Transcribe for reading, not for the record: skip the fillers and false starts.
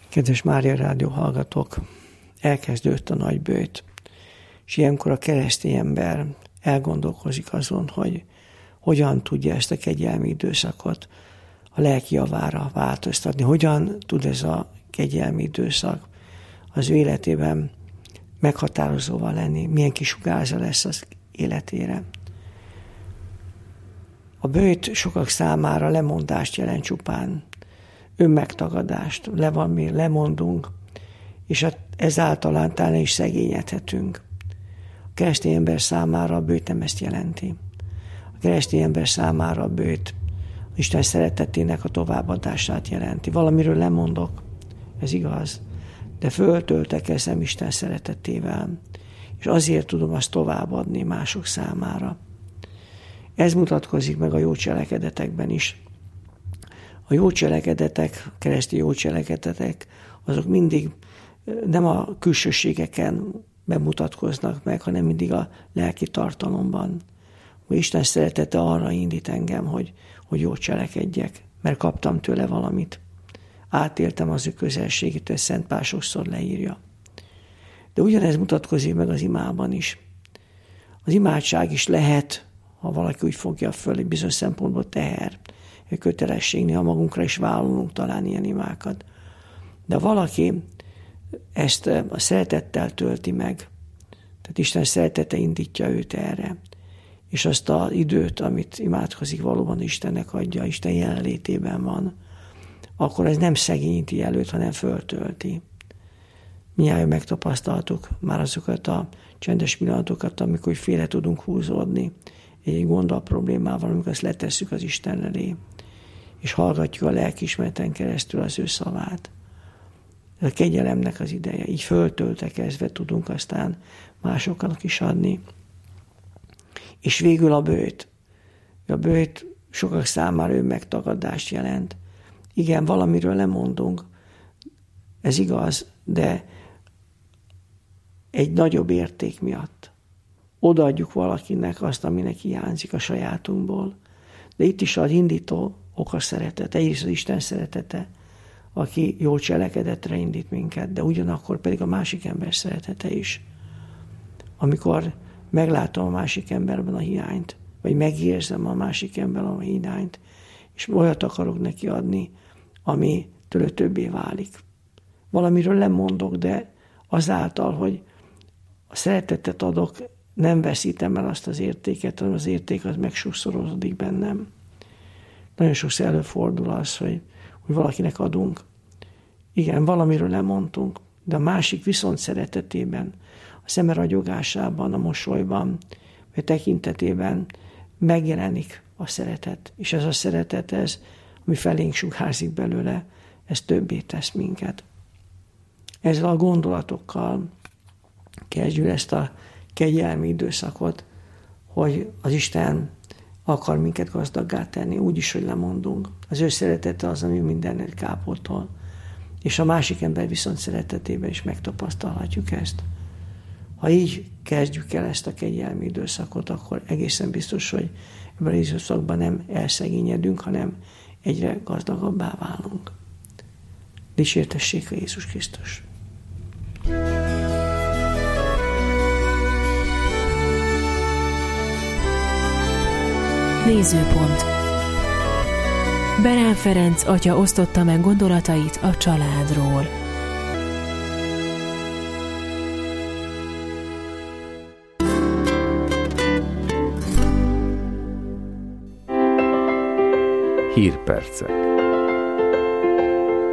Kedves Mária Rádió hallgatók, elkezdődött a nagyböjt, és ilyenkor a keresztény ember elgondolkozik azon, hogy hogyan tudja ezt a kegyelmi időszakot a lelki javára változtatni. Hogyan tud ez a kegyelmi időszak az ő életében meghatározóval lenni, milyen kisugárza lesz az életére. A böjt sokak számára lemondást jelent csupán, önmegtagadást, lemondunk, és ezáltal talán is szegényedhetünk. A keresztény ember számára a böjt nem ezt jelenti. A keresztény ember számára a böjt Isten szeretetének a továbbadását jelenti. Valamiről lemondok, ez igaz, de föltöltekezem Isten szeretetével, és azért tudom azt továbbadni mások számára. Ez mutatkozik meg a jó cselekedetekben is. A jó cselekedetek, keresztény jó cselekedetek, azok mindig nem a külsőségeken bemutatkoznak meg, hanem mindig a lelki tartalomban. Hogy Isten szeretete arra indít engem, hogy jó cselekedjek, mert kaptam tőle valamit. Átéltem az ő közelségét, ezt Szent Pál sokszor leírja. De ugyanez mutatkozik meg az imában is. Az imádság is lehet, ha valaki úgy fogja föl, egy bizonyos szempontból teher, egy kötelesség, néha magunkra is vállalunk talán ilyen imákat. De valaki ezt a szeretettel tölti meg, tehát Isten szeretete indítja őt erre, és azt az időt, amit imádkozik, valóban Istennek adja, Isten jelenlétében van, akkor ez nem szegényíti előtt, hanem föltölti. Mindjárt megtapasztaltuk már azokat a csendes pillanatokat, amikor félre tudunk húzódni egy gondol problémával, amikor azt letesszük az Isten elé, és hallgatjuk a lelkiismereten keresztül az ő szavát. Ez a kegyelemnek az ideje. Így föltöltekezve tudunk aztán másoknak is adni. És végül a böjt. A böjt sokak számára önmegtagadást jelent. Igen, valamiről lemondunk, ez igaz, de egy nagyobb érték miatt. Odaadjuk valakinek azt, aminek hiányzik a sajátunkból. De itt is az indító ok a szeretet, egyrészt az Isten szeretete, aki jó cselekedetre indít minket, de ugyanakkor pedig a másik ember szeretete is. Amikor meglátom a másik emberben a hiányt, vagy megérzem a másik emberben a hiányt, és olyat akarok neki adni, ami tőle többé válik. Valamiről lemondok, de azáltal, hogy a szeretetet adok, nem veszítem el azt az értéket, hanem az érték az megsokszorozódik bennem. Nagyon sokszor előfordul az, hogy valakinek adunk. Igen, valamiről lemondtunk, de a másik viszont szeretetében, a szeme ragyogásában, a mosolyban, vagy tekintetében megjelenik a szeretet. És ez a szeretet, ez, ami felénk sugárzik belőle, ez többé tesz minket. Ezzel a gondolatokkal kezdjük ezt a kegyelmi időszakot, hogy az Isten akar minket gazdaggá tenni, úgy is, hogy lemondunk. Az ő szeretete az, ami mindennet kápoltol. És a másik ember viszont szeretetében is megtapasztalhatjuk ezt. Ha így kezdjük el ezt a kegyelmi időszakot, akkor egészen biztos, hogy ebben az időszakban nem elszegényedünk, hanem egyre gazdagabbá válunk. Dicsértessék a Jézus Krisztus! Nézőpont. Berán Ferenc atya osztotta meg gondolatait a családról. Hírpercek.